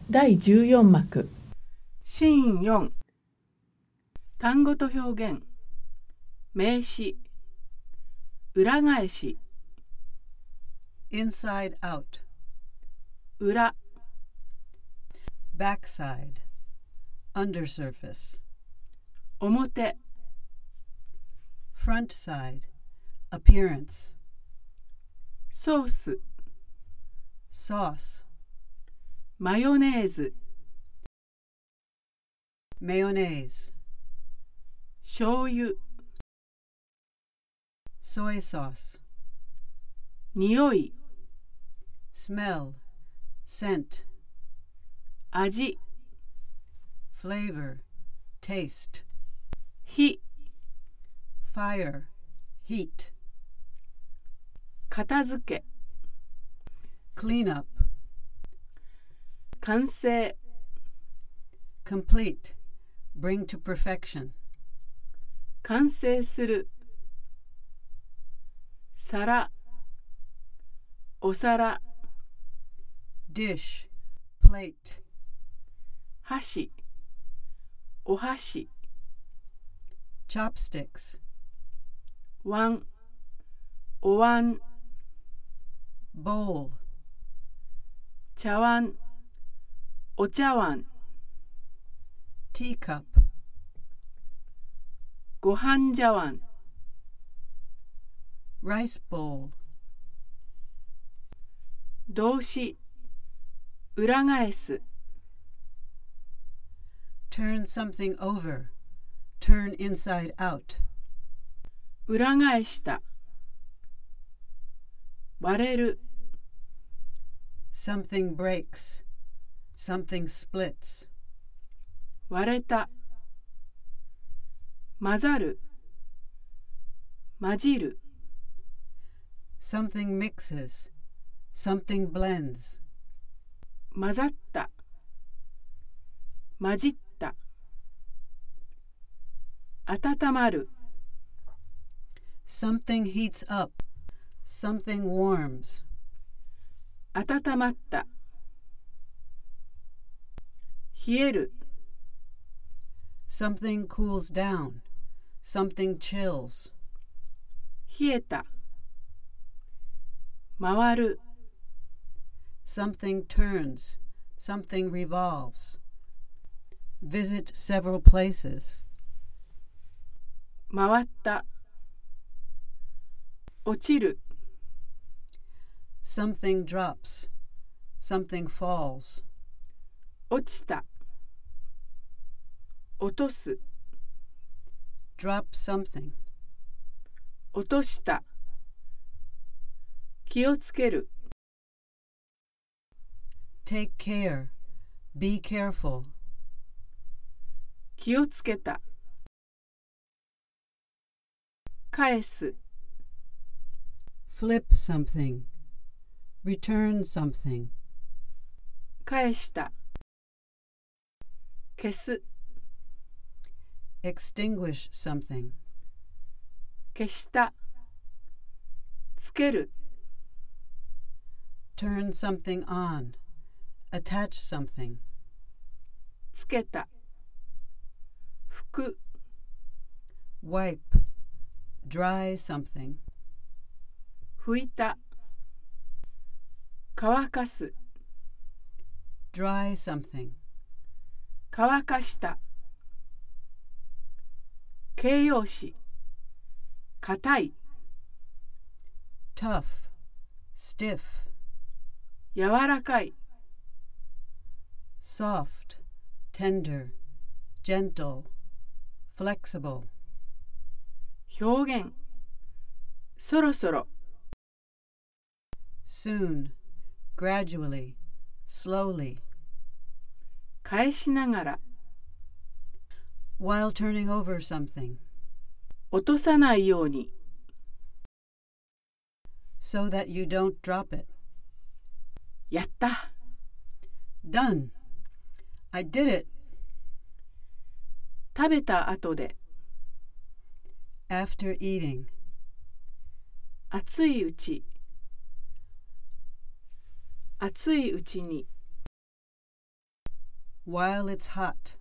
第14幕シーン4単語と表現名詞裏返し inside out, 裏 backside, undersurface, 表 front side, appearance, ソース sauce, マヨネーズ mayonnaise, 醤油 soy sauce, 匂い smell, scent, 味 flavor, taste, 火 fire, heat, 片付け clean up, 完成 complete, bring to perfection, 完成する皿お皿 dish, plate, 箸お箸 chopsticks, 碗お椀 bowl, 茶碗お茶碗 teacup, ご飯茶碗 rice bowl, 動詞裏返す turn something over, turn inside out, 裏返した割れる something breaks, something splits, 割れた混ざる混じる something mixes, something blends, 混ざった混じった温まる something heats up, something warms, 温まった冷える something cools down, something chills, 冷えた回る something turns, something revolves, visit several places, 回った落ちる something drops, something falls, 落ちた落とす drop something, 落とした気をつける take care, be careful, 気をつけた返す flip something, return something, 返した消す extinguish something, 消したつける turn something on, attach something, つけた拭く wipe, dry something, 拭いた乾かす dry something, 乾かした形容詞硬い tough, stiff, 柔らかい soft, tender, gentle, flexible, 表現そろそろ soon, gradually, slowly, 返しながら while turning over something, 落とさないように so that you don't drop it. やった Done. I did it. 食べた後で After eating. 熱いうち熱いうちに while it's hot.